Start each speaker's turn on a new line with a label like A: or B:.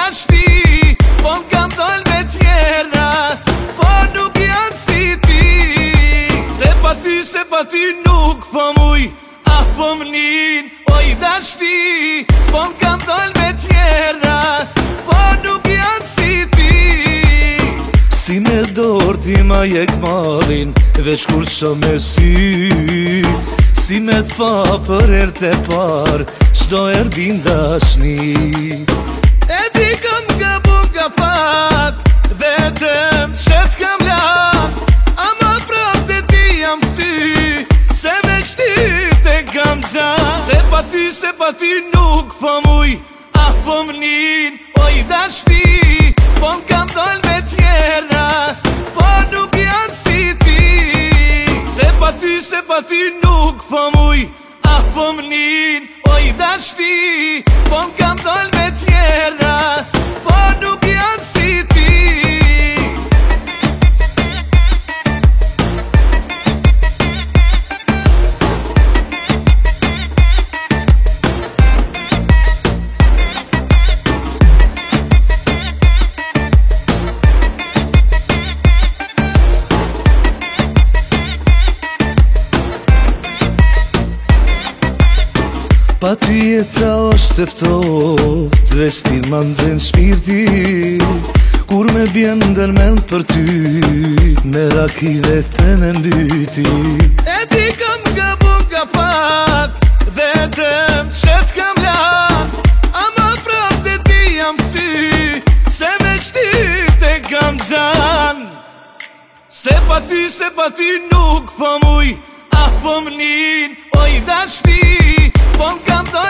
A: dashni, po m'kam dal me tjera, po nuk janë si ti. Se pa ty nuk po muj, ah po m'nin, oj dashni, po m'kam dal me tjera, po nuk janë si ti. Si me dorë ti ma jek malin, veç kur qa me sy. Si me t'pa për erte par, qdo bin dashni. E di kam gabu nga pak, vetëm që t'kam lak, ama prap të ti jam fty, se me qty te kam gjan. Se pa ty nuk po muj, ah po m'nin, oj dashni, po m'kam dal me tjera, po nuk janë si ti. Se pa ty nuk po muj, ah po m'nin, oj dashni, po m'kam dal me tjera, po nuk janë si ti. Pa ty jeta është eftot, vestin ma ndzen shpirti, kur me bjen ndërmen për ty, me raki vetën e mbyti. E di kam gabu nga pak, vetëm që t'kam lak, ama prap të ti jam fty, se me qty te kam gjan. Se pa ty nuk po muj, ah po m'nin, oj dashni, po m'kam dal